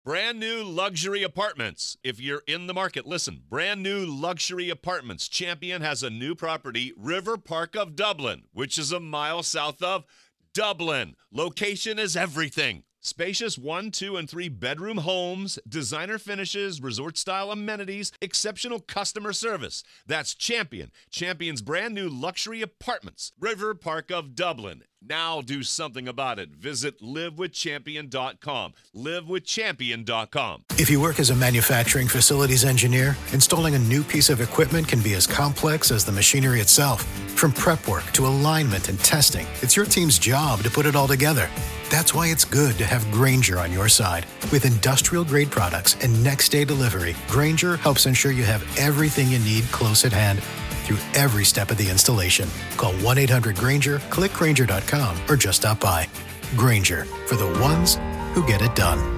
Brand new luxury apartments. If you're in the market, listen. Brand new luxury apartments. Champion has a new property, River Park of Dublin, which is a mile south of Dublin. Location is everything. Spacious 1, 2, and 3 bedroom homes, designer finishes, resort-style amenities, exceptional customer service. That's Champion. Champion's brand new luxury apartments. River Park of Dublin. Now do something about it. Visit livewithchampion.com. Livewithchampion.com. If you work as a manufacturing facilities engineer, installing a new piece of equipment can be as complex as the machinery itself. From prep work to alignment and testing, it's your team's job to put it all together. That's why it's good to have Grainger on your side. With industrial-grade products and next-day delivery, Grainger helps ensure you have everything you need close at hand through every step of the installation. Call 1-800-GRAINGER, click Grainger.com, or just stop by. Grainger, for the ones who get it done.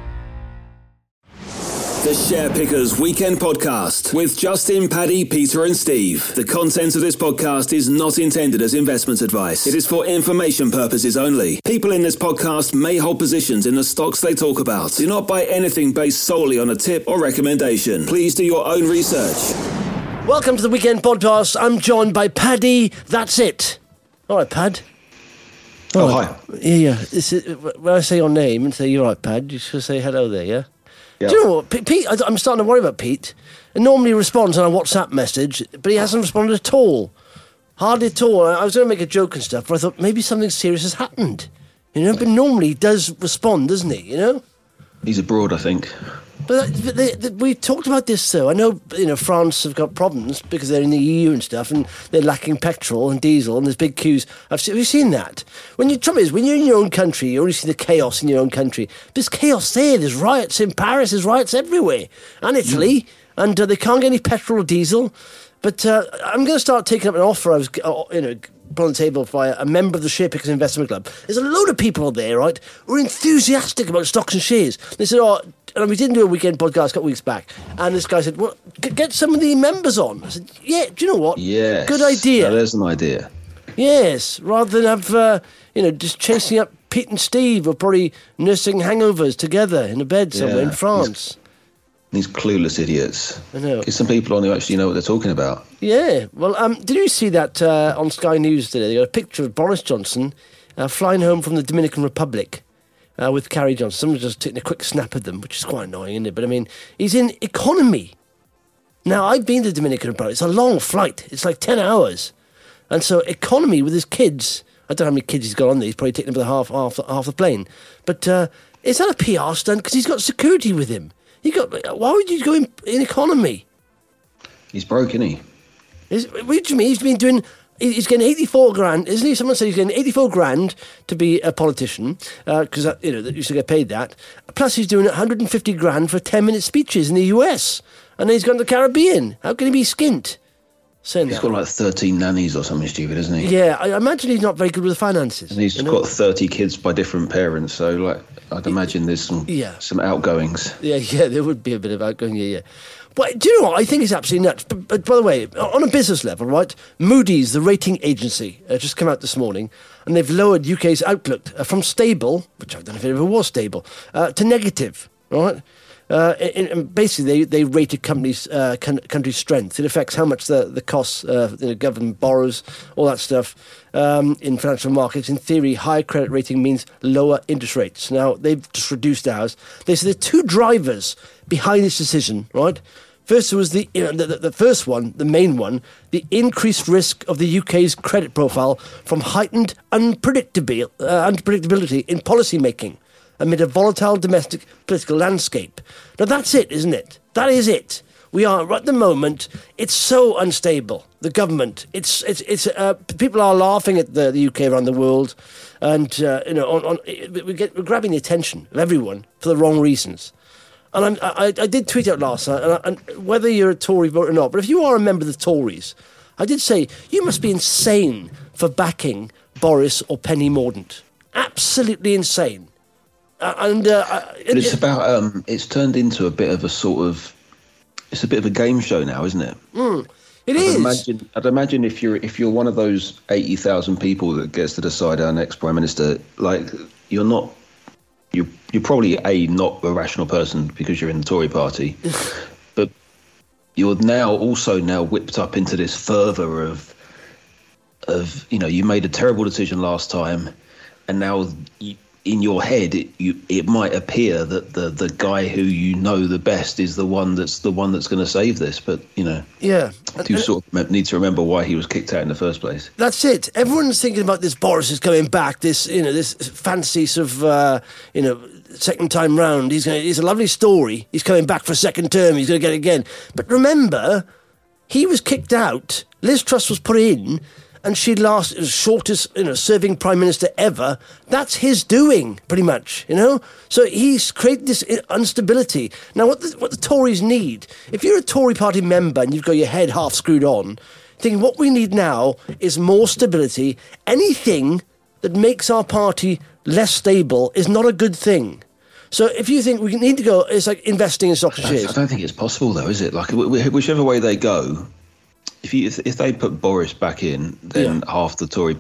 The Share Pickers Weekend Podcast with Justin, Paddy, Peter and Steve. The content of this podcast is not intended as investment advice. It is for information purposes only. People in this podcast may hold positions in the stocks they talk about. Do not buy anything based solely on a tip or recommendation. Please do your own research. Welcome to the Weekend Podcast. I'm joined by Paddy. That's it. All right, Pad. Hi. Yeah. When I say your name and say, you're right, Pad, you should say hello there, yeah? Yeah. Do you know what, Pete? I'm starting to worry about Pete. He normally responds on a WhatsApp message, but he hasn't responded at all. Hardly at all. I was going to make a joke and stuff, but I thought maybe something serious has happened. You know, but normally he does respond, doesn't he? You know? He's abroad, I think. But we talked about this, though. I know, France have got problems because they're in the EU and stuff, and they're lacking petrol and diesel, and there's big queues. Have you seen that? Trouble is, when you're in your own country, you only see the chaos in your own country. There's chaos there. There's riots in Paris. There's riots everywhere. And Italy. And they can't get any petrol or diesel. But I'm going to start taking up an offer I was, put on the table by a member of the Share Pickers Investment Club. There's a load of people there, right, who are enthusiastic about stocks and shares. They said, and we didn't do a weekend podcast a couple of weeks back, and this guy said, well, get some of the members on. I said, yeah, do you know what? Yes. Good idea. That is an idea. Yes, rather than have, just chasing up Pete and Steve, or probably nursing hangovers together in a bed somewhere in France. These clueless idiots. I know. Get some people on who actually know what they're talking about. Yeah. Well, did you see that on Sky News today? They got a picture of Boris Johnson flying home from the Dominican Republic with Carrie Johnson. Someone's just taking a quick snap of them, which is quite annoying, isn't it? But, he's in economy. Now, I've been to the Dominican Republic. It's a long flight. It's like 10 hours. And so economy with his kids. I don't know how many kids he's got on there. He's probably taken them for half the plane. But is that a PR stunt? Because he's got security with him. Why would you go in economy? He's broke, isn't he? What do you mean? He's getting 84 grand, isn't he? Someone said he's getting 84 grand to be a politician, because that used to get paid that. Plus he's doing 150 grand for 10-minute speeches in the US. And then he's gone to the Caribbean. How can he be skint? He's got like 13 nannies or something stupid, isn't he? Yeah, I imagine he's not very good with the finances. And he's got 30 kids by different parents, so I'd imagine there's some outgoings. Yeah, there would be a bit of outgoing, yeah. But do you know what? I think it's absolutely nuts. But by the way, on a business level, right, Moody's, the rating agency, just come out this morning, and they've lowered UK's outlook from stable, which I don't know if it ever was stable, to negative, right? Basically, they rated country's strength. It affects how much the costs the government borrows, all that stuff in financial markets. In theory, higher credit rating means lower interest rates. Now, they've just reduced ours. They said there are two drivers behind this decision, right? First was the first one, the main one, the increased risk of the UK's credit profile from heightened unpredictability in policy making amid a volatile domestic political landscape. Now that's it, isn't it? That is it. We are at the moment. It's so unstable. The government. It's people are laughing at the UK around the world, and we're grabbing the attention of everyone for the wrong reasons. And I did tweet out last night, and whether you're a Tory voter or not, but if you are a member of the Tories, I did say you must be insane for backing Boris or Penny Mordaunt. Absolutely insane. But it's about it's turned into a bit of a it's a bit of a game show now, isn't it? I'd imagine if you're one of those 80,000 people that gets to decide our next prime minister, like you're not you're probably not a rational person because you're in the Tory party, but you're now whipped up into this fervour of you made a terrible decision last time, and now in your head it might appear that the guy who you know the best is the one that's going to save this, but you sort of need to remember why he was kicked out in the first place. That's it. Everyone's thinking about this Boris is coming back, this fantasy sort of second time round. It's a lovely story. He's coming back for a second term. He's going to get it again. But remember, he was kicked out. Liz Truss was put in, and she lasted as shortest serving prime minister ever. That's his doing, pretty much. So he's created this instability. Now, what the Tories need, if you're a Tory party member and you've got your head half screwed on, thinking what we need now is more stability. Anything that makes our party less stable is not a good thing. So if you think we need to go, it's like investing in stocks and shares. I don't think it's possible, though, is it? Like, whichever way they go, if they put Boris back in, then half the Tory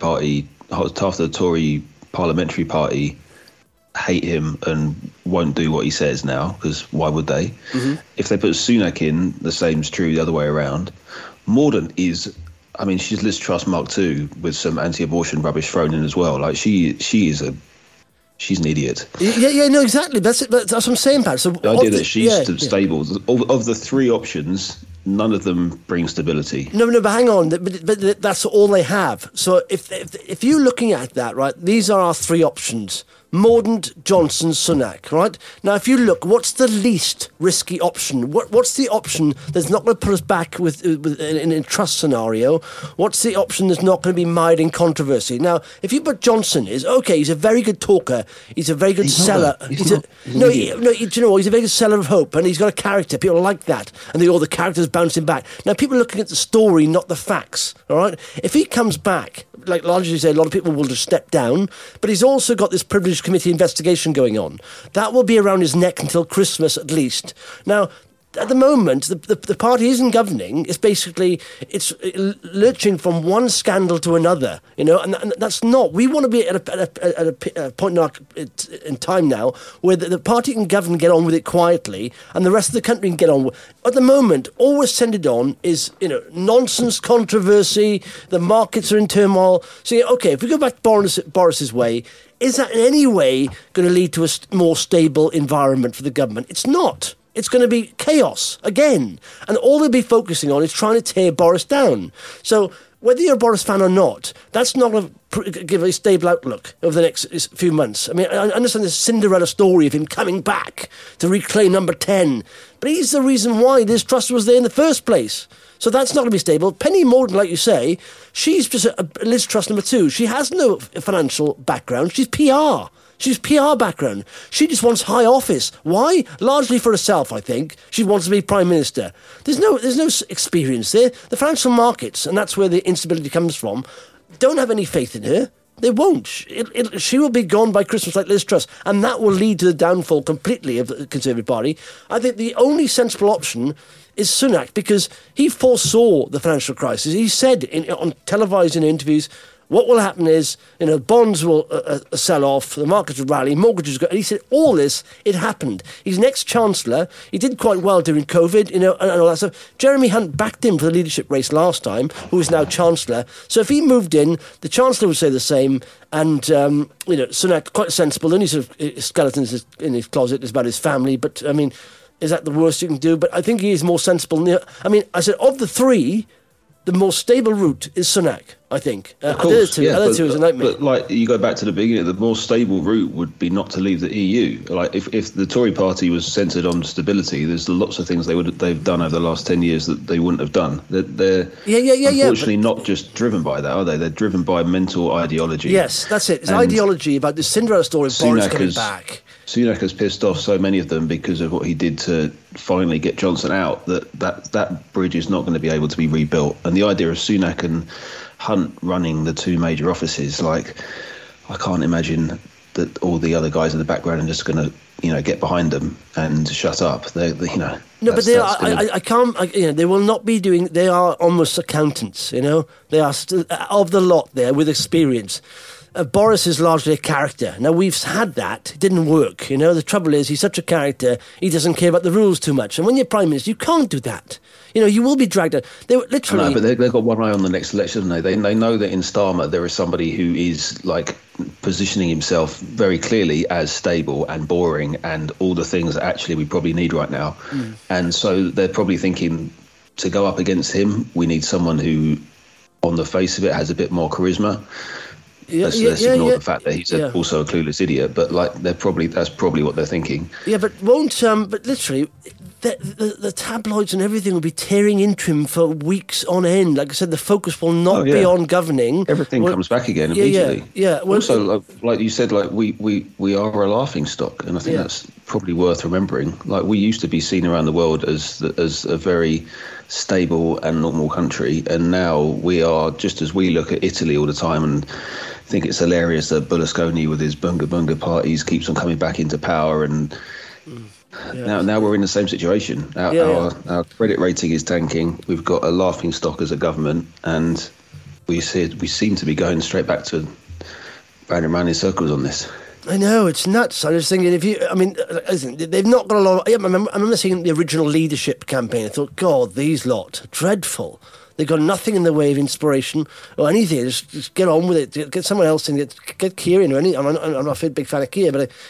parliamentary party hate him and won't do what he says now, because why would they? Mm-hmm. If they put Sunak in, the same's true the other way around. Mordaunt is... she's Liz Truss Mark II with some anti-abortion rubbish thrown in as well. Like, she's an idiot. Yeah, no, exactly. That's it. That's what I'm saying, Pat. So the idea that she's stable, of the three options, none of them bring stability. No, but hang on. But that's all they have. So if you're looking at that, right, these are our three options. Mordaunt, Johnson, Sunak, right? Now, if you look, what's the least risky option? What's the option that's not going to put us back in a trust scenario? What's the option that's not going to be mired in controversy? Now, if you put Johnson he's a very good talker. He's a very good seller. He's a very good seller of hope, and he's got a character. People like that, and all the characters bouncing back. Now, people are looking at the story, not the facts, all right? If he comes back, like largely you say, a lot of people will just step down, but he's also got this privileged committee investigation going on. That will be around his neck until Christmas at least. Now, at the moment, the party isn't governing. It's basically, it's lurching from one scandal to another, and that's not. We want to be at a point in time now where the party can govern and get on with it quietly, and the rest of the country can get on with it. At the moment, all we're centred on is, nonsense, controversy, the markets are in turmoil. So, if we go back to Boris's way, is that in any way going to lead to a more stable environment for the government? It's not. It's going to be chaos again. And all they'll be focusing on is trying to tear Boris down. So whether you're a Boris fan or not, that's not going to give a stable outlook over the next few months. I understand this Cinderella story of him coming back to reclaim number 10. But he's the reason why Liz Truss was there in the first place. So that's not going to be stable. Penny Mordaunt, like you say, she's just a Liz Truss number 2. She has no financial background. She's PR. She's PR background. She just wants high office. Why? Largely for herself, I think. She wants to be Prime Minister. There's no experience there. The financial markets, and that's where the instability comes from, don't have any faith in her. They won't. She will be gone by Christmas like Liz Truss, and that will lead to the downfall completely of the Conservative Party. I think the only sensible option is Sunak, because he foresaw the financial crisis. He said on televised interviews, what will happen is, bonds will sell off, the markets will rally, mortgages go. And he said all this, it happened. He's next Chancellor. He did quite well during COVID, and all that stuff. Jeremy Hunt backed him for the leadership race last time, who is now Chancellor. So if he moved in, the Chancellor would say the same. And, Sunak, quite sensible. The only sort of skeletons in his closet is about his family. But, is that the worst you can do? But I think he is more sensible. I said, of the three, the more stable route is Sunak, I think. Of course, the other two is a nightmare. But like you go back to the beginning, the more stable route would be not to leave the EU. Like if the Tory party was centred on stability, there's lots of things they've done over the last 10 years that they wouldn't have done. They're unfortunately not just driven by that, are they? They're driven by mental ideology. Yes, that's it. It's ideology about the Cinderella story of Boris coming back. Sunak has pissed off so many of them because of what he did to finally get Johnson out, that bridge is not going to be able to be rebuilt. And the idea of Sunak and Hunt running the two major offices, like, I can't imagine that all the other guys in the background are just going to, get behind them and shut up. No, but they are. I can't. They will not be doing. They are almost accountants. They are still of the lot there with experience. Boris is largely a character. Now, we've had that. It didn't work. The trouble is he's such a character, he doesn't care about the rules too much. And when you're Prime Minister, you can't do that. You will be dragged out. They were literally... No, but they've got one eye on the next election, haven't they? They know that in Starmer there is somebody who is, positioning himself very clearly as stable and boring and all the things that actually we probably need right now. And so they're probably thinking, to go up against him, we need someone who, on the face of it, has a bit more charisma. Let's ignore the fact that he's also a clueless idiot, but that's probably what they're thinking. Yeah, but but literally, the tabloids and everything will be tearing into him for weeks on end. Like I said, the focus will not be on governing. Everything comes back again immediately. Yeah. Well, also, like you said, we are a laughing stock, and I think that's probably worth remembering. We used to be seen around the world as a very stable and normal country, and now we are, just as we look at Italy all the time and think it's hilarious that Berlusconi with his bunga parties keeps on coming back into power, and now we're in the same situation. Our credit rating is tanking. We've got a laughing stock as a government, and we seem to be going straight back to round and round in circles on this. I know, it's nuts. I was thinking, listen, they've not got a lot. I remember seeing the original leadership campaign. I thought, God, these lot, dreadful. They've got nothing in the way of inspiration or anything. Just get on with it. Get someone else in. Get Keir in or anything. I'm not a big fan of Keir, but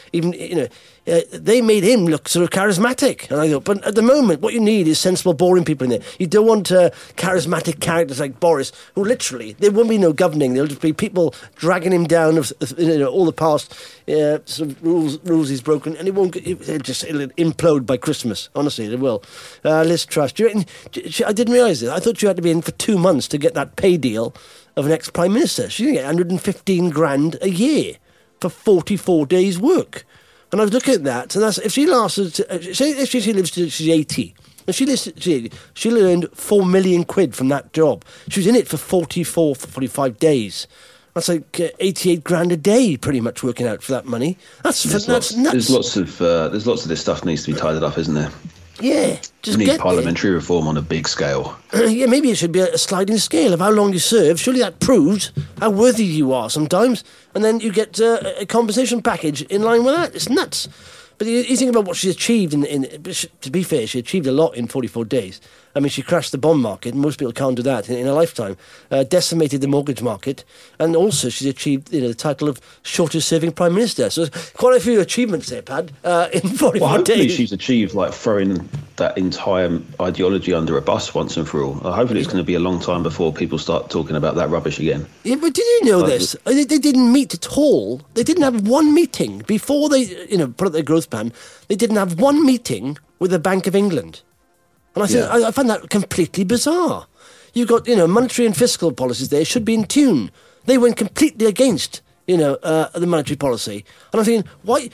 they made him look sort of charismatic. And I thought, but at the moment, what you need is sensible, boring people in there. You don't want charismatic characters like Boris, who literally, there won't be no governing. There'll just be people dragging him down of all the past sort of rules he's broken, and it'll implode by Christmas. Honestly, it will. Liz Truss, I didn't realise this. I thought you had to be in for 2 months to get that pay deal of an ex-Prime Minister. She's going to get 115 grand a year for 44 days' work. And I was looking at that, and that's if she lasted. If she lives to she's 80, and she'll earn 4 million quid from that job. She was in it for 45 days. That's like 88 grand a day, pretty much working out for that money. That's nuts. There's lots of this stuff needs to be tidied up, isn't there? Yeah, we need parliamentary reform on a big scale. Maybe it should be a sliding scale of how long you serve. Surely that proves how worthy you are sometimes. And then you get a compensation package in line with that. It's nuts. But you think about what she achieved to be fair, she achieved a lot in 44 days. I mean, she crashed the bond market, and most people can't do that in a lifetime. Decimated the mortgage market, and also she's achieved the title of shortest-serving Prime Minister. So there's quite a few achievements there, Pad, in 44 days. Hopefully she's achieved throwing that entire ideology under a bus once and for all. Hopefully it's going to be a long time before people start talking about that rubbish again. Yeah, but did you know this? They didn't meet at all. They didn't have one meeting before they put up their growth plan. They didn't have one meeting with the Bank of England. And I find that completely bizarre. You've got, monetary and fiscal policies there should be in tune. They went completely against, the monetary policy. And I'm thinking, why?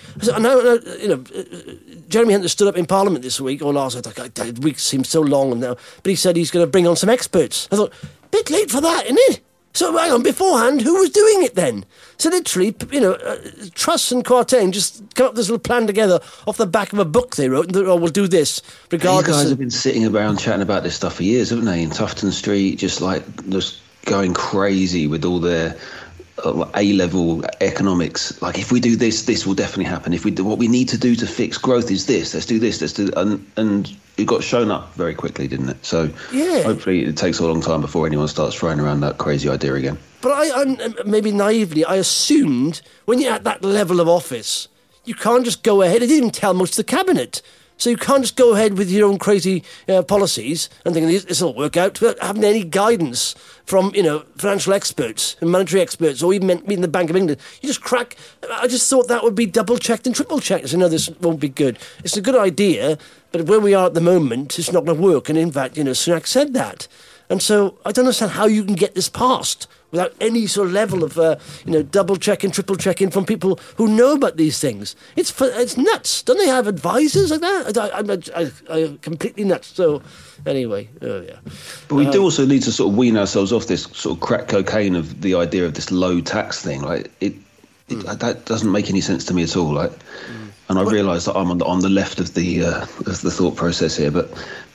Jeremy Hunt stood up in Parliament this week, or last week. The week seems so long now. But he said he's going to bring on some experts. I thought, bit late for that, isn't it? So hang on, beforehand, who was doing it then? So literally, Truss and Kwarteng just come up with this little plan together off the back of a book they wrote, and thought, we'll do this, regardless. These guys have been sitting around chatting about this stuff for years, haven't they? In Tufton Street, just going crazy with all their A-level economics. If we do this, this will definitely happen. If we do what we need to do to fix growth is this. Let's do this. And it got shown up very quickly, didn't it? So hopefully it takes a long time before anyone starts throwing around that crazy idea again. But I maybe naively, I assumed when you're at that level of office, you can't just go ahead. They didn't even tell most of the cabinet. So you can't just go ahead with your own crazy policies and think this will work out without having any guidance from, financial experts and monetary experts, or even meeting the Bank of England. You just crack. I just thought that would be double-checked and triple-checked. So, no, this won't be good. It's a good idea, but where we are at the moment, it's not going to work. And in fact, Sunak said that. And so I don't understand how you can get this passed without any sort of level of, double-checking, triple-checking from people who know about these things. It's nuts. Don't they have advisors like that? I'm completely nuts. So, anyway, yeah. But we do also need to sort of wean ourselves off this sort of crack cocaine of the idea of this low tax thing. That doesn't make any sense to me at all. And I realise that I'm on the left of the thought process here, but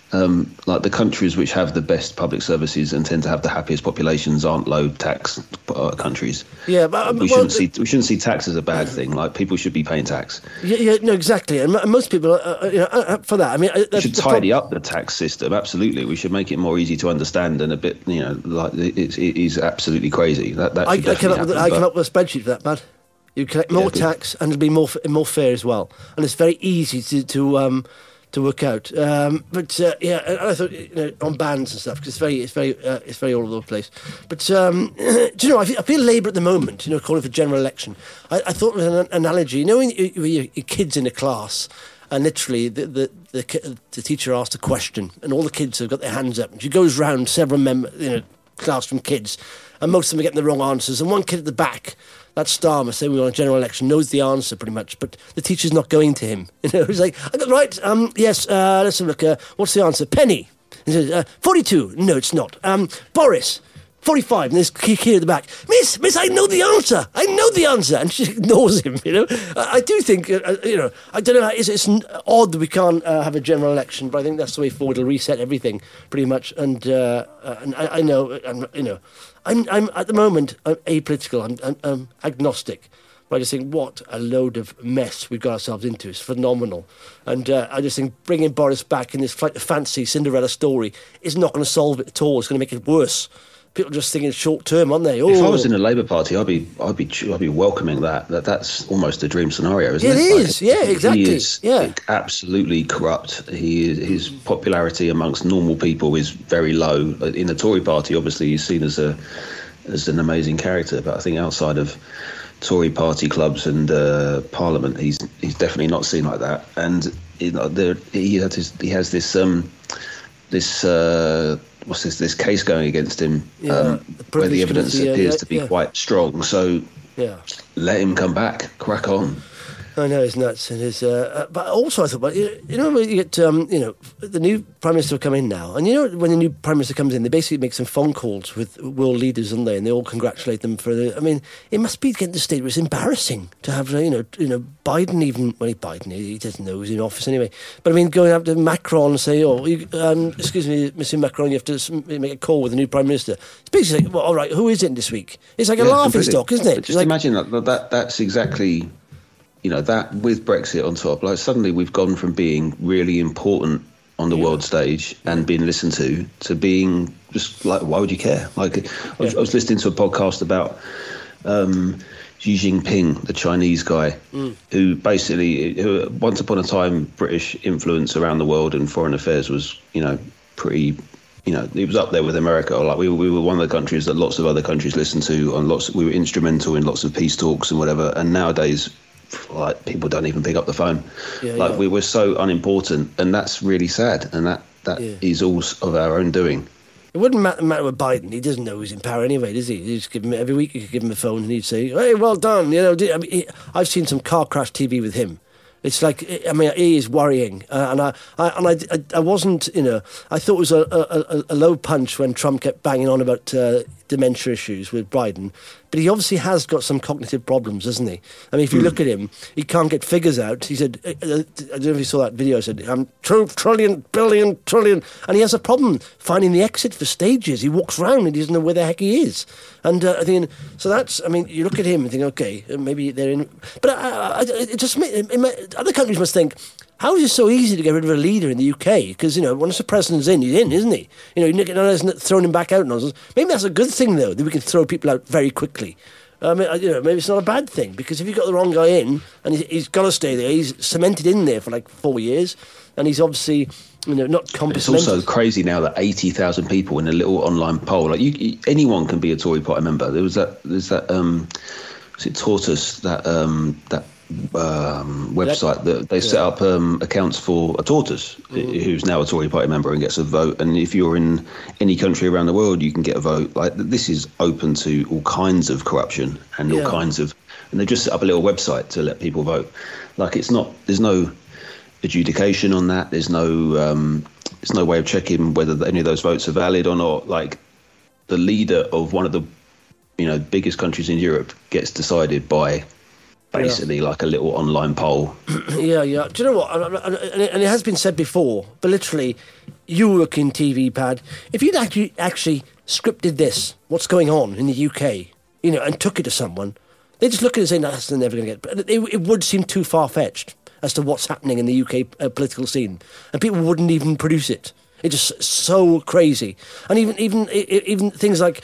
like the countries which have the best public services and tend to have the happiest populations aren't low tax countries. Yeah, but we shouldn't see tax as a bad thing. Like, people should be paying tax. Yeah, no, exactly. And most people, for that. I mean, we should tidy up the tax system. Absolutely, we should make it more easy to understand and a bit, like it is absolutely crazy. I came up with a spreadsheet for that, man. You collect more tax and it'll be more fair as well. And it's very easy to work out. But I thought on bans and stuff, because it's very all over the place. But do you know? I feel Labour at the moment, calling for general election. I thought of an analogy. When your kids in a class, and literally the teacher asks a question, and all the kids have got their hands up, and she goes round several classroom kids, and most of them are getting the wrong answers, and one kid at the back, that Starmer, saying we want a general election, knows the answer pretty much, but the teacher's not going to him. He's like, right, yes, let's have a look. What's the answer? Penny. He says, 42. No, it's not. Boris. 45, and there's kid at the back. Miss, I know the answer. And she ignores him, I do think, I don't know, it's odd that we can't have a general election, but I think that's the way forward. It'll reset everything, pretty much. And I know, I'm at the moment, I'm apolitical, I'm agnostic. But I just think, what a load of mess we've got ourselves into. It's phenomenal. And I just think bringing Boris back in this flight of fancy Cinderella story is not going to solve it at all. It's going to make it worse. People just thinking short term, aren't they? If I was in the Labour Party, I'd be welcoming that. That's almost a dream scenario, isn't it? It is, yeah, exactly. He is absolutely corrupt. His popularity amongst normal people is very low. In the Tory Party, obviously, he's seen as an amazing character, but I think outside of Tory Party clubs and Parliament, he's definitely not seen like that. And he has this case going against him, where the evidence appears to be quite strong. So let him come back, crack on. I know, it's nuts. It is, but also I thought, when you get, the new Prime Minister will come in now, and when the new Prime Minister comes in, they basically make some phone calls with world leaders, don't they? And they all congratulate them for it must be getting to the state where it's embarrassing to have, Biden even, Biden, he doesn't know who's in office anyway, but going up to Macron and say, excuse me, Mr. Macron, you have to make a call with the new Prime Minister. It's basically like, well, all right, who is it this week? It's like a laughing stock, isn't it? Just imagine that's exactly... that with Brexit on top, like suddenly we've gone from being really important on the world stage and being listened to being just like, why would you care? Like, I was listening to a podcast about Xi Jinping, the Chinese guy, who once upon a time, British influence around the world and foreign affairs was, pretty... it was up there with America. Like we were one of the countries that lots of other countries listened to, and we were instrumental in lots of peace talks and whatever. And nowadays, like, people don't even pick up the phone. We were so unimportant, and that's really sad. And that is all of our own doing. It wouldn't matter with Biden. He doesn't know who's in power anyway, does he? You just give him every week. You could give him a phone, and he'd say, "Hey, well done." I've seen some car crash TV with him. It's like, he is worrying, and I wasn't, I thought it was a low punch when Trump kept banging on about dementia issues with Biden, but he obviously has got some cognitive problems, hasn't he? If you look at him, he can't get figures out. He said, I don't know if you saw that video, he said, 2 trillion, billion, trillion, and he has a problem finding the exit for stages. He walks around and he doesn't know where the heck he is. And I think, so that's, you look at him and think, okay, maybe they're in, but it just, other countries must think, how is it so easy to get rid of a leader in the UK? Because, once the president's in, he's in, isn't he? Not throwing him back out. Maybe that's a good thing, though, that we can throw people out very quickly. Maybe it's not a bad thing, because if you've got the wrong guy in, and he's got to stay there, he's cemented in there for like 4 years, and he's obviously, not competent. It's also crazy now that 80,000 people in a little online poll, like anyone can be a Tory party member. There's that was it Tortoise, that website that they set up accounts for a tortoise who's now a Tory party member and gets a vote. And if you're in any country around the world, you can get a vote. Like, this is open to all kinds of corruption and all kinds of, and they just set up a little website to let people vote. Like, there's no adjudication on that. There's no way of checking whether any of those votes are valid or not. Like, the leader of one of the biggest countries in Europe gets decided by basically like a little online poll. Yeah. Do you know what? And it has been said before, but literally, you work in TV, Pad. If you'd actually scripted this, what's going on in the UK, and took it to someone, they just look at it and say, no, that's never going to get. But it would seem too far-fetched as to what's happening in the UK political scene, and people wouldn't even produce it. It's just so crazy. And even things like,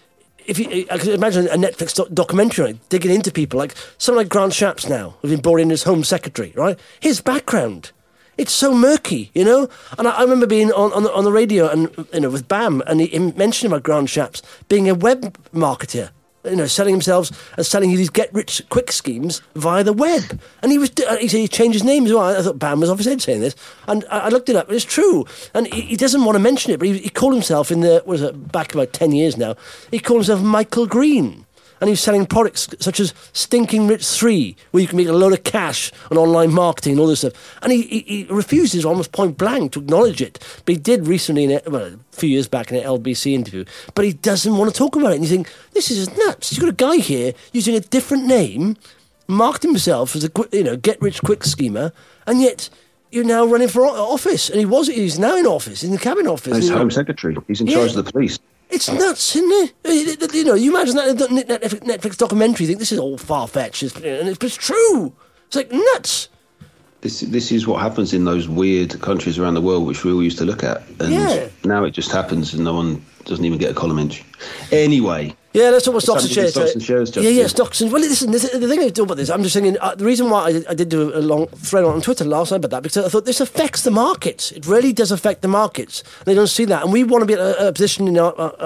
I could imagine a Netflix documentary digging into people, like someone like Grant Shapps now, who's been brought in as Home Secretary, right? His background, it's so murky, And I remember being on the radio and with BAM, and he mentioned about Grant Shapps being a web marketer. Selling himself and selling you these get-rich-quick schemes via the web. And he said he changed his name as well. I thought Bam was off his head saying this. And I looked it up, and it's true. And he doesn't want to mention it, but he called himself back about 10 years now, he called himself Michael Green. And he was selling products such as Stinking Rich 3, where you can make a load of cash on online marketing and all this stuff. And he refuses almost point blank to acknowledge it. But he did recently, a few years back in an LBC interview. But he doesn't want to talk about it. And you think, this is nuts. You've got a guy here using a different name, marketing himself as a get-rich-quick schemer, and yet you're now running for office. And he's now in office, in the cabinet office. He's Home Secretary. He's in charge of the police. It's nuts, isn't it? You imagine that Netflix documentary, you think this is all far-fetched, but it's true. It's like nuts. This is what happens in those weird countries around the world which we all used to look at. And now it just happens and no one doesn't even get a column inch. Anyway. Yeah, let's talk about stocks and shares. Stocks and shares, stocks and... Well, listen, the thing I do about this, I'm just thinking, the reason why I did do a long thread on Twitter last night about that, because I thought this affects the markets. It really does affect the markets. They don't see that. And we want to be at a position in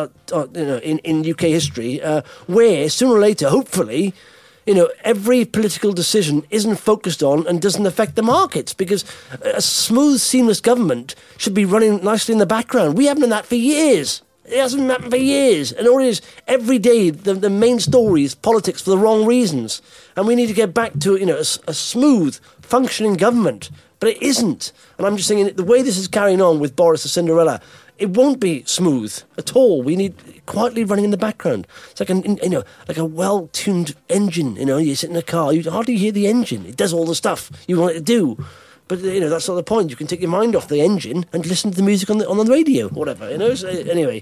in UK history where, sooner or later, hopefully, every political decision isn't focused on and doesn't affect the markets, because a smooth, seamless government should be running nicely in the background. We haven't done that for years. It hasn't happened for years. And all it is, every day, the main story is politics for the wrong reasons. And we need to get back to, a smooth, functioning government. But it isn't. And I'm just thinking, the way this is carrying on with Boris the Cinderella, it won't be smooth at all. We need quietly running in the background. It's like like a well-tuned engine. You sit in a car, you hardly hear the engine. It does all the stuff you want it to do. But, that's not the point. You can take your mind off the engine and listen to the music on the radio, whatever, So, anyway,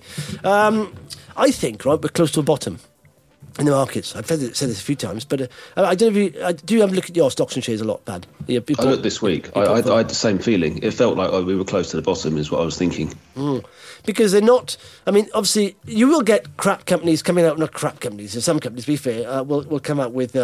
I think, right, we're close to a bottom in the markets. I've said this a few times, but I don't know if you... do you have a look at your stocks and shares a lot, Bad? I looked this week. I had the same feeling. It felt like we were close to the bottom is what I was thinking. Because they're not... I mean, obviously, you will get crap companies coming out... Not crap companies. Some companies, to be fair, will come out with...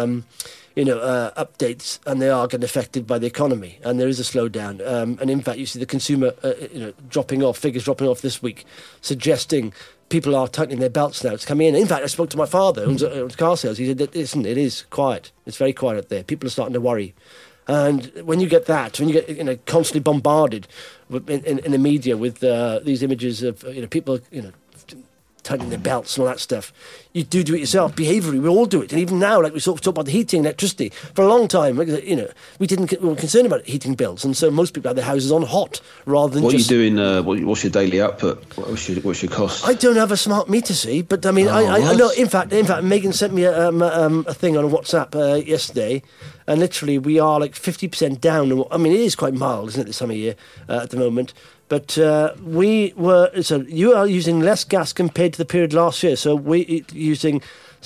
updates, and they are getting affected by the economy, and there is a slowdown. And in fact, you see the consumer, figures dropping off this week, suggesting people are tightening their belts now. It's coming in. In fact, I spoke to my father, who's at car sales. He said, listen, it is quiet. It's very quiet out there. People are starting to worry. And when you get constantly bombarded in the media with these images of people, tightening their belts and all that stuff, you do it yourself. Behaviourally, we all do it. And even now, like we sort of talk about the heating, electricity, for a long time, we were concerned about heating bills, and so most people had their houses on hot rather than What are you doing? What's your daily output? What's your cost? I don't have a smart meter, see, but I mean, I know. In fact, Megan sent me a thing on WhatsApp yesterday, and literally we are like 50% down. I mean, it is quite mild, isn't it, this time of year at the moment? But you are using less gas compared to the period last year. So we're using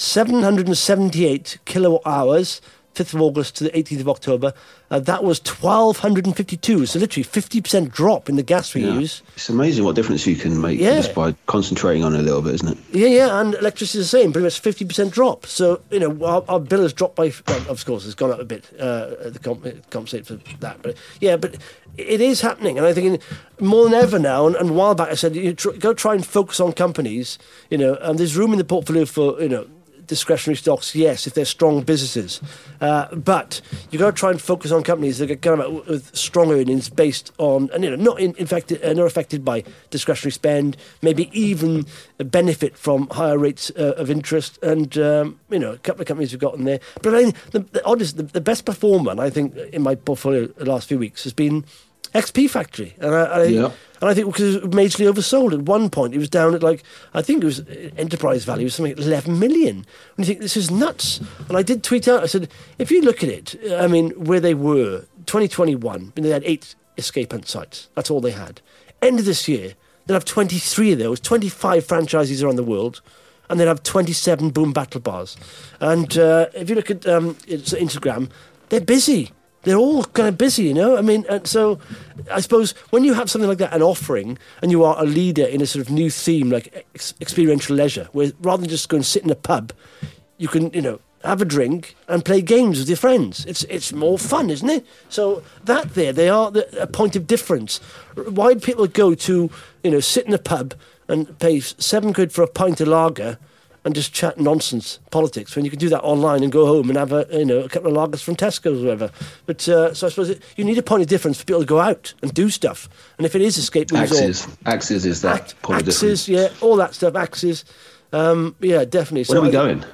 778 kilowatt hours, 5th of August to the 18th of October. That was 1,252. So literally 50% drop in the gas we use. It's amazing what difference you can make just by concentrating on it a little bit, isn't it? Yeah, and electricity is the same, pretty much 50% drop. So, our bill has dropped by, of course, it's gone up a bit, the compensate for that. But it is happening, and I think more than ever now, and a while back I said, go try and focus on companies, and there's room in the portfolio for, discretionary stocks, yes, if they're strong businesses. But you've got to try and focus on companies that come out with strong earnings based on, and not affected by discretionary spend, maybe even benefit from higher rates of interest. And, a couple of companies we've got in there. But I mean, the best performer, I think, in my portfolio the last few weeks has been XP Factory. And I think because it was majorly oversold. At one point, it was down at I think it was enterprise value was something like 11 million. And you think, this is nuts. And I did tweet out, I said, if you look at it, I mean, where they were, 2021, they had 8 escape hunt sites. That's all they had. End of this year, they'll have 23 of those, 25 franchises around the world, and they'll have 27 Boom Battle Bars. And if you look at Instagram, they're busy. They're all kind of busy, I mean, and so I suppose when you have something like that, an offering, and you are a leader in a sort of new theme like experiential leisure, where rather than just go and sit in a pub, you can, have a drink and play games with your friends. It's more fun, isn't it? So they are a point of difference. Why do people go to, sit in a pub and pay £7 for a pint of lager and just chat nonsense politics when you can do that online and go home and have a couple of lagers from Tesco's or whatever. But so I suppose you need a point of difference for people to go out and do stuff. And if it is escape rooms, Axis is that point of difference. Yeah, all that stuff. Axis, yeah, definitely. Where are we going?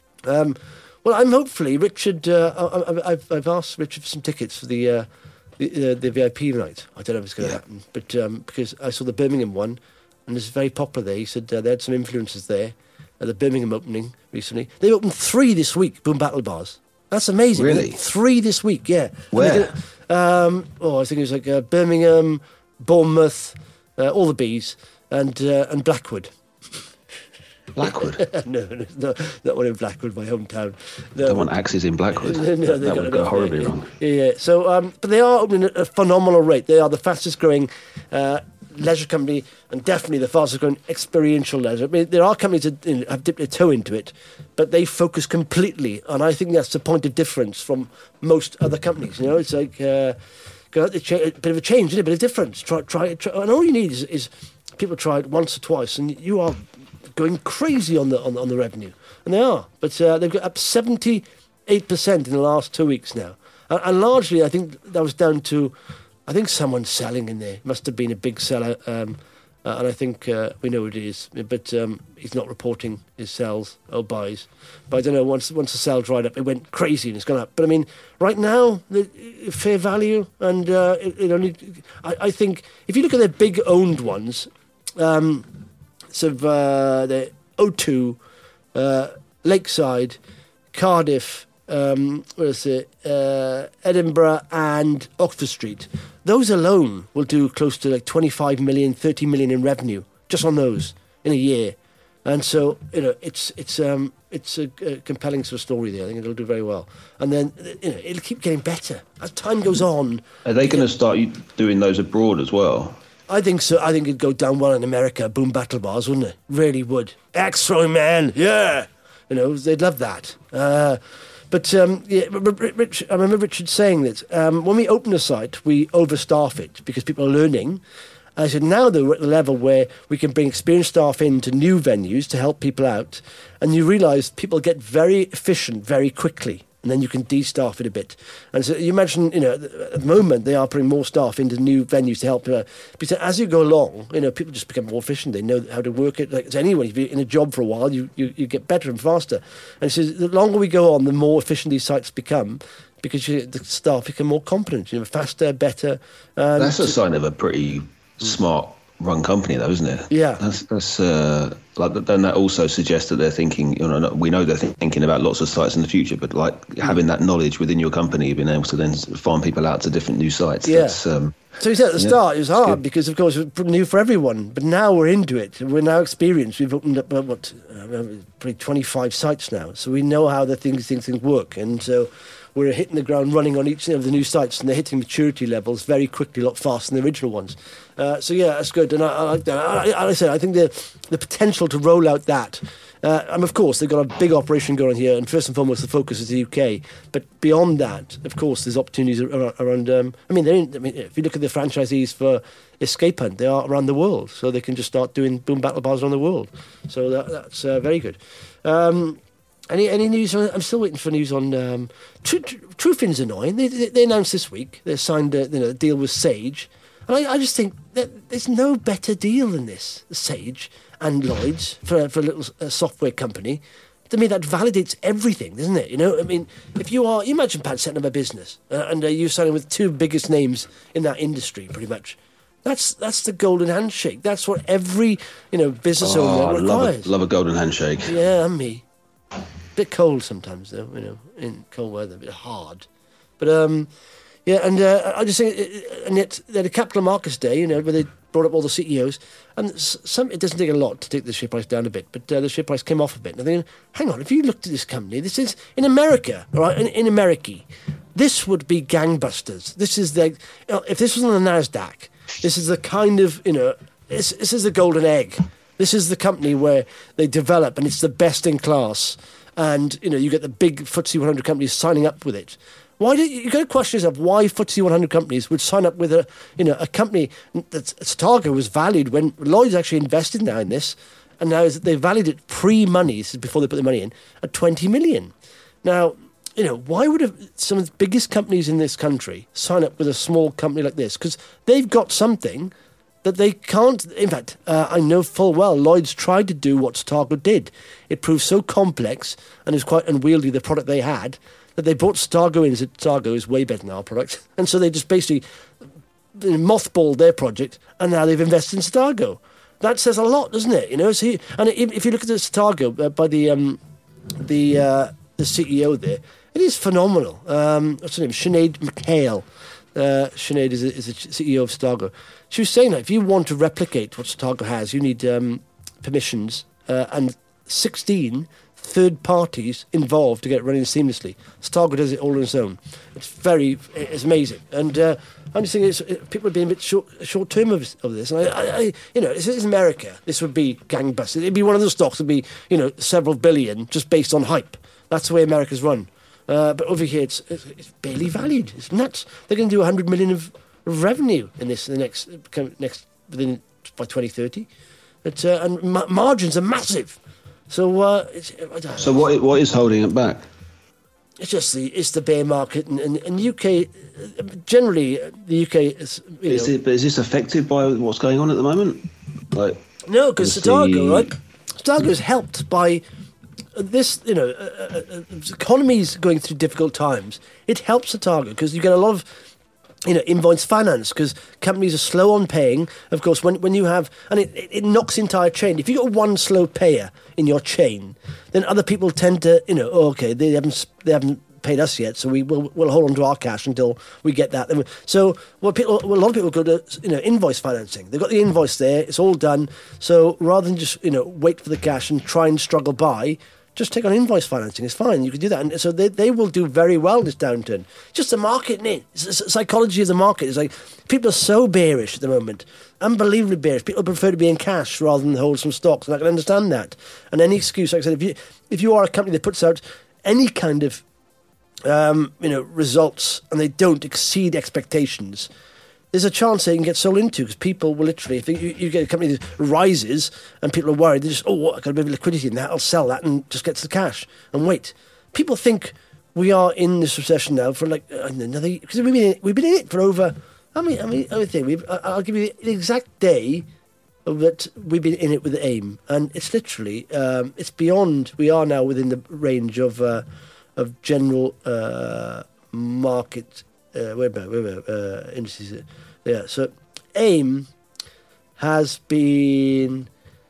Well, I'm hopefully Richard. I've asked Richard for some tickets for the VIP night. I don't know if it's going to happen, but because I saw the Birmingham one, and it's very popular there. He said they had some influencers there. The Birmingham opening recently. They opened 3 this week, Boom Battle Bars. That's amazing. Really? 3 this week, yeah. Where? I think it was like Birmingham, Bournemouth, all the Bs, and Blackwood. Blackwood? No, that one in Blackwood, my hometown. No. They want Axis in Blackwood. No, that would go horribly wrong. Yeah. So, but they are opening at a phenomenal rate. They are the fastest growing leisure company, and definitely the fastest growing experiential leisure. I mean, there are companies that have dipped their toe into it, but they focus completely, and I think that's the point of difference from most other companies. It's like go out there, a bit of a change, a bit of difference. Try it, and all you need is people try it once or twice, and you are going crazy on the revenue, and they are. But they've got up 78% in the last 2 weeks now, and largely I think that was down to. I think someone's selling in there. Must have been a big seller, and I think we know what it is. But he's not reporting his sells or buys. But I don't know. Once the sell dried up, it went crazy and it's gone up. But I mean, right now, the fair value, and it only. I think if you look at their big owned ones, the O2, Lakeside, Cardiff. Edinburgh and Oxford Street. Those alone will do close to like 25 million, 30 million in revenue just on those in a year. And so, it's a compelling sort of story there. I think it'll do very well. And then, it'll keep getting better as time goes on. Are they going to start doing those abroad as well? I think so. I think it'd go down well in America, Boom Battle Bars, wouldn't it? Really would. X-Throwing Man, yeah. They'd love that. But Rich, I remember Richard saying that when we open a site, we overstaff it because people are learning. And I said, now though, we're at the level where we can bring experienced staff into new venues to help people out. And you realise people get very efficient very quickly. And then you can de-staff it a bit. And so you imagine, at the moment, they are putting more staff into new venues to help. Because as you go along, people just become more efficient. They know how to work it. Like anyone, if you're in a job for a while, you get better and faster. And so the longer we go on, the more efficient these sites become because the staff become more competent, faster, better. That's a sign of a pretty smart run company, though, isn't it? Yeah. That's then that also suggests that they're thinking. We know they're thinking about lots of sites in the future, but having that knowledge within your company, being able to then farm people out to different new sites. Yeah. So you said at the start it was hard because, of course, it was new for everyone. But now we're into it. We're now experienced. We've opened up probably 25 sites now, so we know how the things work, and so. We're hitting the ground running on each of the new sites, and they're hitting maturity levels very quickly, a lot faster than the original ones. So yeah, that's good, and I like that. I said, I think the potential to roll out that, and of course they've got a big operation going on here, and first and foremost the focus is the UK. But beyond that, of course, there's opportunities around. If you look at the franchisees for Escape Hunt, they are around the world, so they can just start doing Boom Battle Bars around the world. So that's very good. Any news? I'm still waiting for news on Truefin's annoying. They announced this week they signed a deal with Sage, and I just think that there's no better deal than this. Sage and Lloyd's for a little software company to me, that validates everything, doesn't it? You know, I mean, if you imagine, Pat, setting up a business and you're signing with two biggest names in that industry, pretty much. That's the golden handshake. That's what every, business owner requires. Love a golden handshake. Yeah, and me. Bit cold sometimes, though, in cold weather, a bit hard. But, I just think, and yet they had a Capital Markets Day, where they brought up all the CEOs, and it doesn't take a lot to take the share price down a bit, but the share price came off a bit. And I'm thinking, hang on, if you looked at this company, this is in America, all right, in America, this would be gangbusters. This is if this was on the NASDAQ, this is the kind of, this is the golden egg. This is the company where they develop, and it's the best in class. And, you get the big FTSE 100 companies signing up with it. You got to question yourself why FTSE 100 companies would sign up with a company that's Stargo was valued when Lloyd's actually invested now in this, and now they valued it pre-money, this is before they put the money in, at 20 million. Now, why would some of the biggest companies in this country sign up with a small company like this? Because they've got something that they can't. In fact, I know full well Lloyd's tried to do what Stargo did. It proved so complex and is quite unwieldy, the product they had, that they brought Stargo in and said, Stargo is way better than our product. And so they just basically mothballed their project, and now they've invested in Stargo. That says a lot, doesn't it? And if you look at the Stargo by the CEO there, it is phenomenal. What's her name? Sinead McHale. Sinead is the CEO of Stargo. She was saying that if you want to replicate what Stargo has, you need permissions and 16 third parties involved to get it running seamlessly. Stargo does it all on its own. It's amazing. And I'm just thinking people are being a bit short term of this. And this is America. This would be gangbusters. It'd be one of those stocks that would be, several billion just based on hype. That's the way America's run. But over here, it's barely valued. It's nuts. They're going to do 100 million of revenue in this in the by 2030. And margins are massive. So So what is holding it back? It's just the bear market and UK. Generally, the UK is. But is this affected by what's going on at the moment? No, because Stargo, right? Stargo is helped by this. Economies going through difficult times. It helps Stargo because you get a lot of. Invoice finance, because companies are slow on paying. Of course, when you have, and it knocks the entire chain. If you got one slow payer in your chain, then other people tend to, okay, they haven't paid us yet, so we'll hold on to our cash until we get that. So a lot of people go to invoice financing. They've got the invoice there, it's all done. So rather than just wait for the cash and try and struggle by, just take on invoice financing. It's fine. You can do that. And so they will do very well in this downturn. Just the market, isn't it? It's the psychology of the market. It's like people are so bearish at the moment. Unbelievably bearish. People prefer to be in cash rather than hold some stocks. And I can understand that. And any excuse, like I said, if you are a company that puts out any kind of results and they don't exceed expectations, there's a chance they can get sold into because people will literally, if you get a company that rises and people are worried, they just, I've got a bit of liquidity in that, I'll sell that and just get to the cash and wait. People think we are in this recession now for like another, because we've been in it for over, I'll give you the exact day that we've been in it with AIM, and it's literally, it's beyond, we are now within the range of general market indices. Yeah, so AIM has been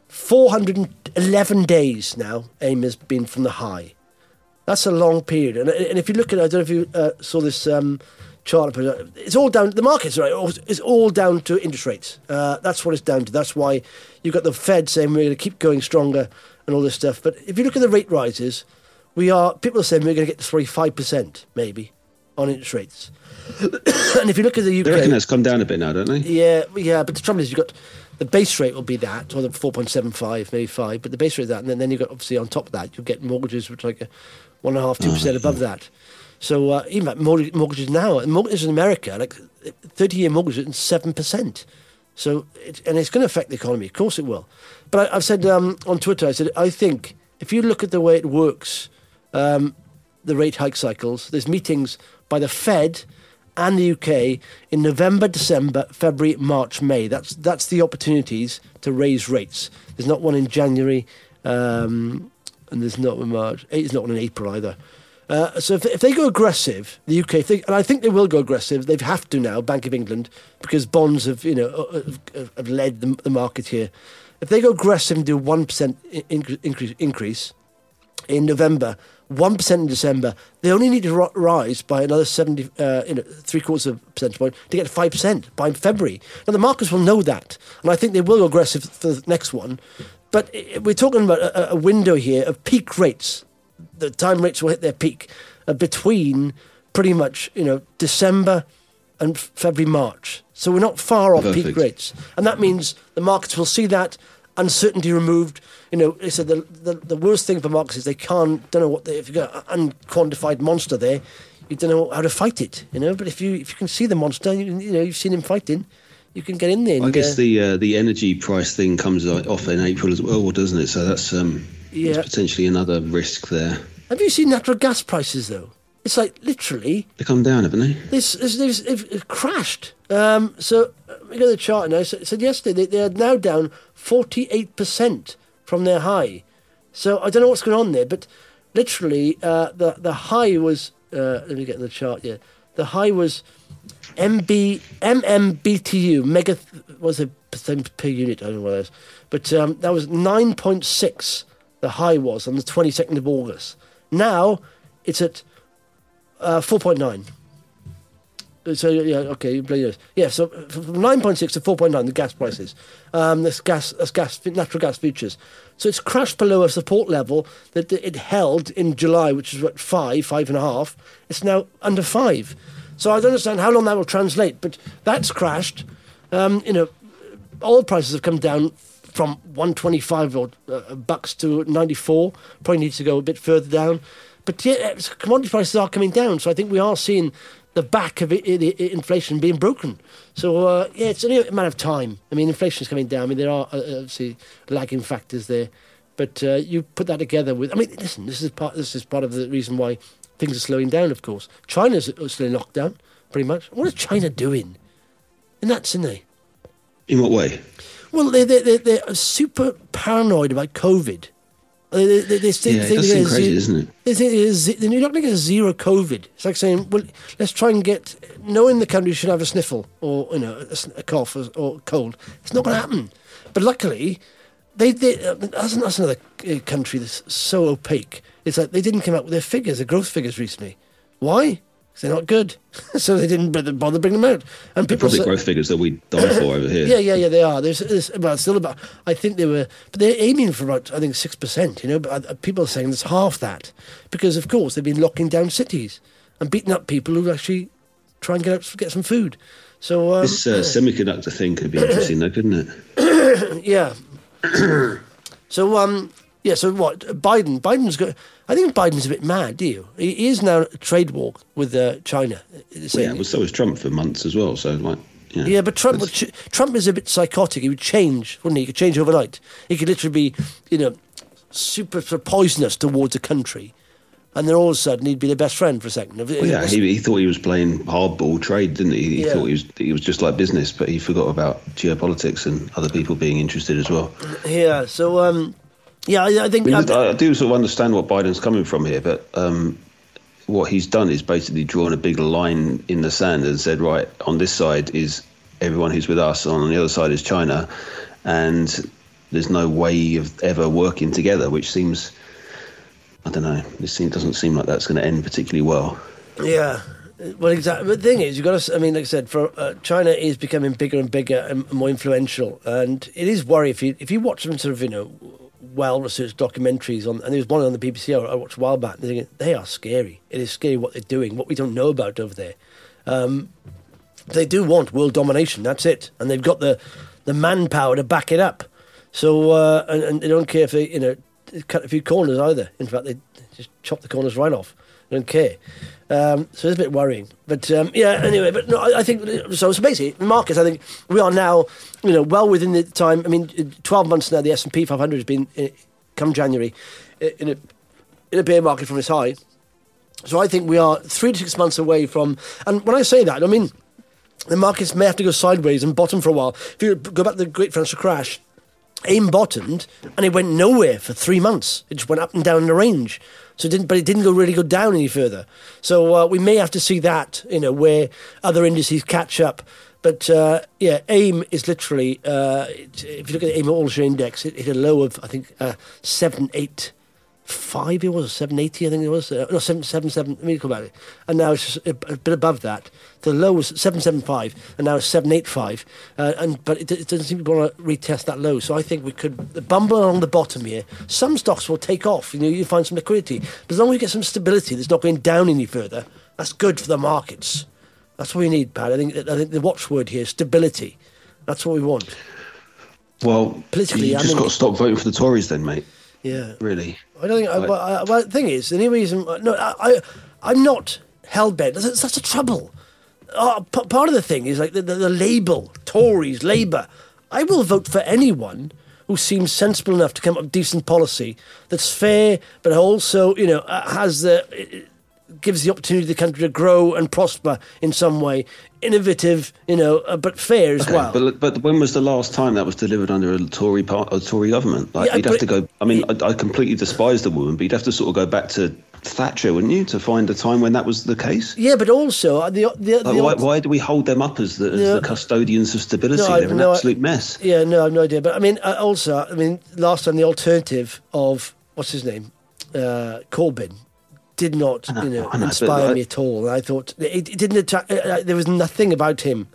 411 days now. AIM has been from the high. That's a long period. And if you look at, I don't know if you saw this chart, it's all down, the markets, right? It's all down to interest rates. That's what it's down to. That's why you've got the Fed saying we're going to keep going stronger and all this stuff. But if you look at the rate rises, people are saying we're going to get to 5% maybe on interest rates. And if you look at the UK... They reckon that's come down a bit now, don't they? Yeah, but the trouble is you've got... The base rate will be that, or the 4.75, maybe 5, but the base rate is that, and then you've got, obviously, on top of that, you'll get mortgages which are like 1.5%-2% above that. So even like mortgages now, mortgages in America, like 30-year mortgages at 7%. So, it's going to affect the economy. Of course it will. But I've said on Twitter, I think if you look at the way it works, the rate hike cycles, there's meetings by the Fed and the UK in November, December, February, March, May. That's the opportunities to raise rates. There's not one in January, and there's not in March. It's not in April either. So if they go aggressive, the UK, and I think they will go aggressive, they have to now, Bank of England, because bonds have led the market here. If they go aggressive and do 1% increase in November, 1% in December, they only need to rise by another 3/4 of a percentage point to get to 5% by February. Now the markets will know that, and I think they will go aggressive for the next one. But we're talking about a window here of peak rates. The time rates will hit their peak between pretty much December and February, March. So we're not far off peak rates, and that means the markets will see that uncertainty removed. They said the worst thing for markets is they don't know if you've got an unquantified monster there, you don't know how to fight it. But if you can see the monster, you've seen him fighting, you can get in there. I guess the energy price thing comes off in April as well, doesn't it? So that's potentially another risk there. Have you seen natural gas prices though? It's like literally they come down, haven't they? They've crashed. So we got the chart now. So it said yesterday they are now down 48% from their high. So I don't know what's going on there, but literally the high was. Let me get the chart. Yeah, the high was MMBTU mega was a percent per unit. I don't know what that is, but that was 9.6. The high was on the 22nd of August. Now it's at 4.9. So okay, so from 9.6 to 4.9, the gas prices. That's natural gas futures. So it's crashed below a support level that it held in July, which is what 5.5. It's now under 5. So I don't understand how long that will translate, but that's crashed. Oil prices have come down from 125 or bucks to 94. Probably needs to go a bit further down. But commodity prices are coming down, so I think we are seeing the back of inflation being broken. So, it's only a matter of time. I mean, inflation is coming down. I mean, there are obviously lagging factors there. But you put that together with... I mean, listen, this is part of the reason why things are slowing down, of course. China's still in lockdown, pretty much. What is China doing? And that's, isn't they? In what way? Well, they're super paranoid about COVID. They think it does seem crazy, isn't it? They think you're not going to get zero COVID. It's like saying, well, let's try and get... No one in the country should have a sniffle or, a cough or cold. It's not going to happen. But luckily, that's another country that's so opaque. It's like they didn't come out with their figures, their growth figures recently. Why? They're not good, so they didn't bother bringing them out. And people probably growth figures that we die for over here. Yeah, they are. There's still about. I think they were, but they're aiming for about 6%. But people are saying it's half that because, of course, they've been locking down cities and beating up people who actually try and get some food. So this semiconductor thing could be interesting, though, couldn't it? Yeah. So So what? Biden's got. I think Biden's a bit mad. Do you? He is now a trade war with China. So was Trump for months as well. So Yeah, but Trump is a bit psychotic. He would change, wouldn't he? He could change overnight. He could literally be, super poisonous towards a country, and then all of a sudden he'd be their best friend for a second. He thought he was playing hardball trade, didn't he? He thought he was just like business, but he forgot about geopolitics and other people being interested as well. Yeah. So. I think... I do sort of understand what Biden's coming from here, but what he's done is basically drawn a big line in the sand and said, right, on this side is everyone who's with us, on the other side is China, and there's no way of ever working together, which seems, I don't know, doesn't seem like that's going to end particularly well. Yeah. Well, exactly. But the thing is, you've got to... I mean, like I said, China is becoming bigger and bigger and more influential, and it is worrying if you watch them sort of, well-researched documentaries and there was one on the BBC I watched a while back, and they are scary. It is scary what they're doing, what we don't know about over there. They do want world domination, that's it. And they've got the manpower to back it up. So, and they don't care if they, cut a few corners either. In fact, they just chop the corners right off. They don't care. So it's a bit worrying. But, anyway, but no, I think, so basically, the markets, I think we are now, well within the time. I mean, 12 months now, the S&P 500 has been, come January, in a bear market from its high. So I think we are 3 to 6 months away from, and when I say that, I mean, the markets may have to go sideways and bottom for a while. If you go back to the great financial crash, AIM bottomed and it went nowhere for 3 months. It just went up and down in the range. So it didn't really go down any further. So we may have to see that, where other indices catch up. But AIM is literally, if you look at the AIM All-Share Index, it hit a low of, I think, 785 it was, or 780 I think it was. No, 777, let me go back. And now it's just a bit above that. The low was 775, and now it's 785. But it doesn't seem to want to retest that low. So I think we could bumble along the bottom here. Some stocks will take off. You find some liquidity. But as long as we get some stability that's not going down any further, that's good for the markets. That's what we need, Pat. I think the watchword here is stability. That's what we want. Well, politically, you just got to stop voting for the Tories then, mate. Yeah. Really? I don't think... Well, the thing is, the only reason... No, I'm not hell-bent. That's the trouble. Part of the thing is like the label, Tories, Labour. I will vote for anyone who seems sensible enough to come up with decent policy that's fair, but also, gives the opportunity to the country to grow and prosper in some way. Innovative, but fair as well. But when was the last time that was delivered under a Tory government? You'd have to go... I mean, I completely despise the woman, but you'd have to sort of go back to Thatcher, wouldn't you, to find a time when that was the case? Yeah, but also... why do we hold them up as the custodians of stability? They're an absolute mess. Yeah, no, I have no idea. But I mean, last time the alternative of, what's his name? Corbyn did not, inspire me at all. And I thought it didn't attract. There was nothing about him.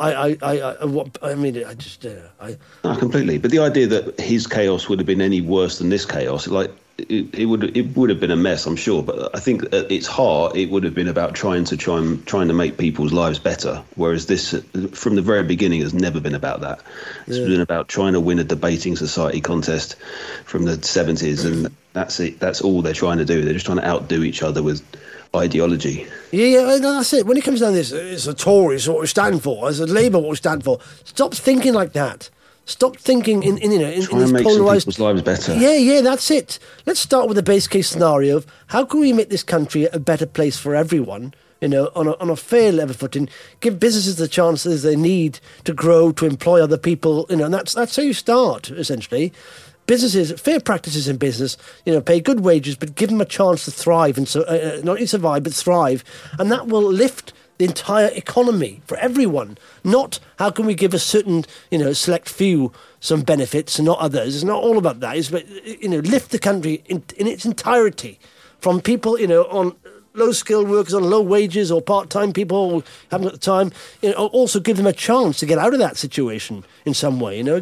Completely. But the idea that his chaos would have been any worse than this chaos, it would have been a mess, I'm sure. But I think at its heart, it would have been about trying to make people's lives better. Whereas this, from the very beginning, has never been about that. It's been about trying to win a debating society contest from the 70s, and that's it. That's all they're trying to do. They're just trying to outdo each other with ideology. Yeah, that's it. When it comes down to this, it's the Tories what we stand for, it's the Labour what we stand for. Stop thinking like that. Stop thinking in this trying to make polarised... some people's lives better. Yeah, that's it. Let's start with the base case scenario of how can we make this country a better place for everyone, on a fair level footing, give businesses the chances they need to grow, to employ other people, and that's how you start, essentially. Businesses, fair practices in business, pay good wages, but give them a chance to thrive and not only survive, but thrive. And that will lift the entire economy for everyone. Not how can we give a certain, select few some benefits and not others. It's not all about that. It's about, lift the country in its entirety from people, on low-skilled workers on low wages or part-time people who haven't got the time, also give them a chance to get out of that situation in some way, we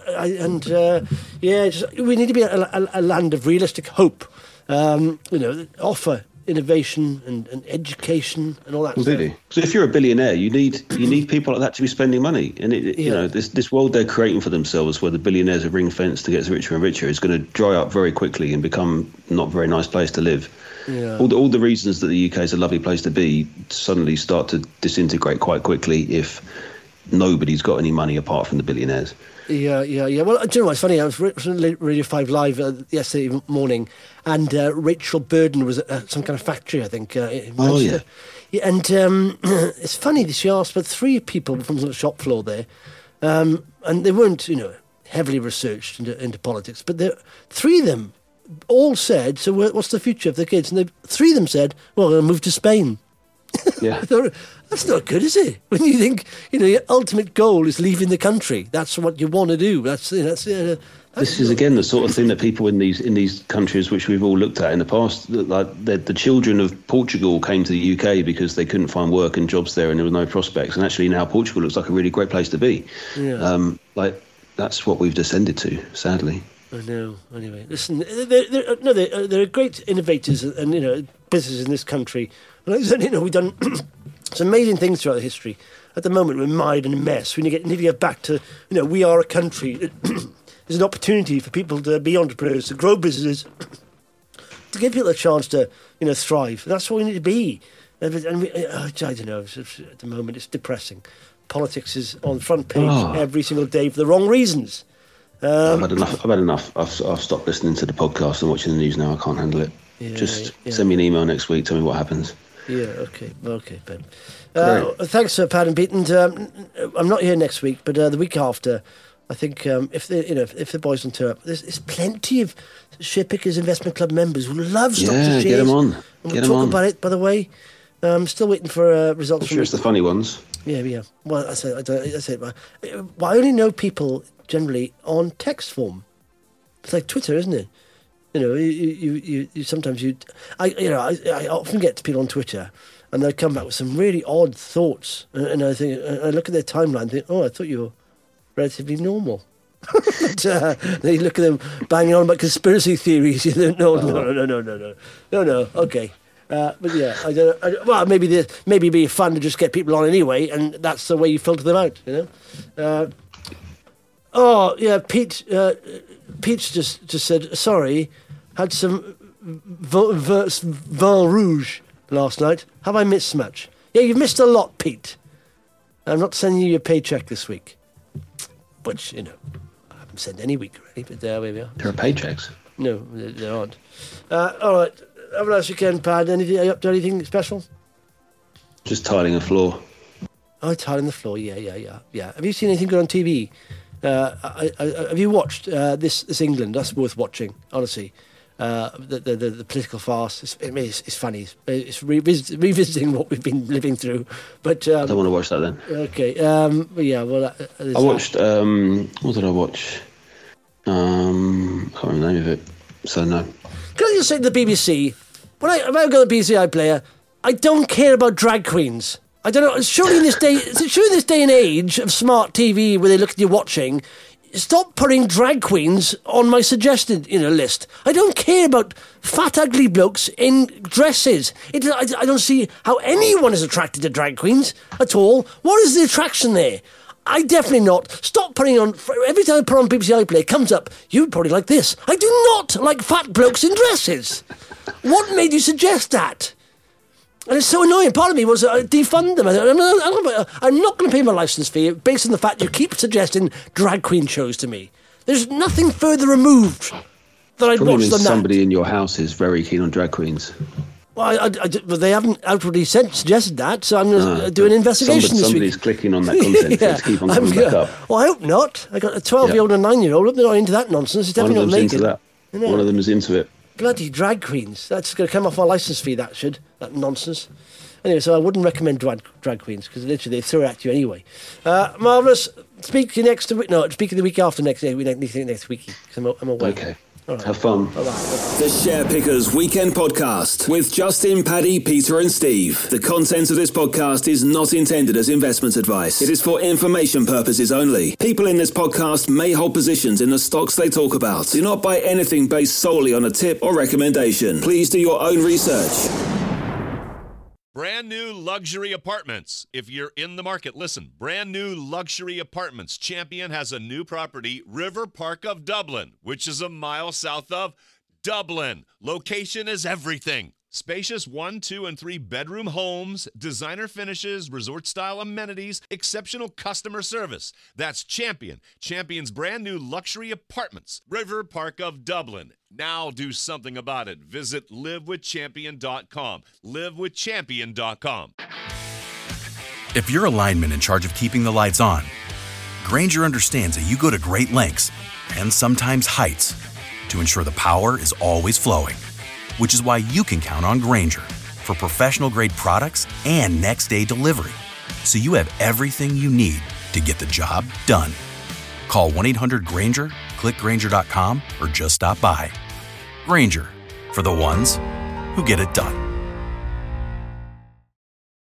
need to be a land of realistic hope, offer innovation and education and all that Completely. stuff. So if you're a billionaire, you need people like that to be spending money. And this world they're creating for themselves, where the billionaires are ring-fenced to get richer and richer, is going to dry up very quickly and become not a very nice place to live. Yeah. All the reasons that the UK is a lovely place to be suddenly start to disintegrate quite quickly if nobody's got any money apart from the billionaires. Yeah. Well, do you know what's funny? I was on Radio 5 Live yesterday morning, and Rachel Burden was at some kind of factory, I think. In Manchester. Yeah, and it's funny, she asked about 3 people from the shop floor there, and they weren't, heavily researched into politics, but 3 of them all said, so what's the future of the kids? And 3 of them said, well, I'm going to move to Spain. Yeah. That's not good, is it? When you think, your ultimate goal is leaving the country. That's what you want to do. This is again the sort of thing that people in these countries, which we've all looked at in the past, like the children of Portugal came to the UK because they couldn't find work and jobs there, and there were no prospects. And actually now Portugal looks like a really great place to be. Yeah. That's what we've descended to, sadly. I know. Anyway, listen, they're great innovators and businesses in this country. We've done some amazing things throughout history. At the moment, we're mired in a mess. We need to get back to, we are a country. There's an opportunity for people to be entrepreneurs, to grow businesses, to give people a chance to, thrive. That's what we need to be. I don't know. At the moment, it's depressing. Politics is on the front page every single day for the wrong reasons. I've had enough. I've stopped listening to the podcast and watching the news now. I can't handle it. Send me an email next week. Tell me what happens. Yeah, okay, Ben. Thanks, Pat and Pete. And I'm not here next week, but the week after, I think if the boys on tour up, there's plenty of Share Pickers Investment Club members who love stocks and shares. Get them on. And we'll talk about it, by the way. Still waiting for results. I'm sure it's the funny ones. Yeah. Well, I only know people generally on text form. It's like Twitter, isn't it? You sometimes I often get to people on Twitter, and they come back with some really odd thoughts, and I look at their timeline and think, I thought you were relatively normal. But they look at them banging on about conspiracy theories. No. Okay. But yeah, well, maybe be fun to just get people on anyway, and that's the way you filter them out, Pete's just said, sorry, had some vin rouge last night. Have I missed much? Yeah, you've missed a lot, Pete. I'm not sending you your paycheck this week. Which, I haven't sent any week already, but there we are. There are paychecks? No, there aren't. All right, have a nice weekend, Pad. Are you up to anything special? Just tiling the floor. Oh, tiling the floor, yeah. Have you seen anything good on TV? Have you watched this England? That's worth watching, honestly. The political farce. It's funny. It's revisiting what we've been living through. But I don't want to watch that then. Okay. Yeah. Well, I watched. What did I watch? I can't remember the name of it. So no. Can I just say to the BBC? When I go to the BBC iPlayer, I don't care about drag queens. I don't know. Surely in this day and age of smart TV, where they look at you watching, stop putting drag queens on my suggested list. I don't care about fat, ugly blokes in dresses. I don't see how anyone is attracted to drag queens at all. What is the attraction there? I definitely not. Stop putting on. Every time I put on BBC iPlayer, it comes up, you'd probably like this. I do not like fat blokes in dresses. What made you suggest that? And it's so annoying. Part of me was defund them. I'm not going to pay my licence fee based on the fact you keep suggesting drag queen shows to me. There's nothing further removed that I'd watch than that. Somebody in your house is very keen on drag queens. Well, they haven't outwardly suggested that, so I'm going to do an investigation this week. Somebody's clicking on that content, so let's keep on coming back up. Well, I hope not. I got a 12-year-old and a 9-year-old. They're not into that nonsense. It's definitely not naked. One of them is into it. Bloody drag queens. That's going to come off my licence fee, that nonsense. Anyway, so I wouldn't recommend drag queens, because literally they throw it at you anyway. Marvellous. Speak the week after next week, because I'm away. Okay. Right. Have fun. Bye-bye. The Share Pickers Weekend Podcast with Justin, Paddy, Peter and Steve. The content of this podcast is not intended as investment advice. It is for information purposes only. People in this podcast may hold positions in the stocks they talk about. Do not buy anything based solely on a tip or recommendation. Please do your own research. Brand new luxury apartments. If you're in the market, listen. Brand new luxury apartments. Champion has a new property, River Park of Dublin, which is a mile south of Dublin. Location is everything. Spacious 1, 2, and 3 bedroom homes, designer finishes, resort-style amenities, exceptional customer service. That's Champion. Champion's brand new luxury apartments, River Park of Dublin. Now do something about it. Visit livewithchampion.com. livewithchampion.com. If you're a lineman in charge of keeping the lights on, Grainger understands that you go to great lengths and sometimes heights to ensure the power is always flowing. Which is why you can count on Grainger for professional-grade products and next-day delivery, so you have everything you need to get the job done. Call 1-800-GRAINGER, click Grainger.com, or just stop by. Grainger, for the ones who get it done.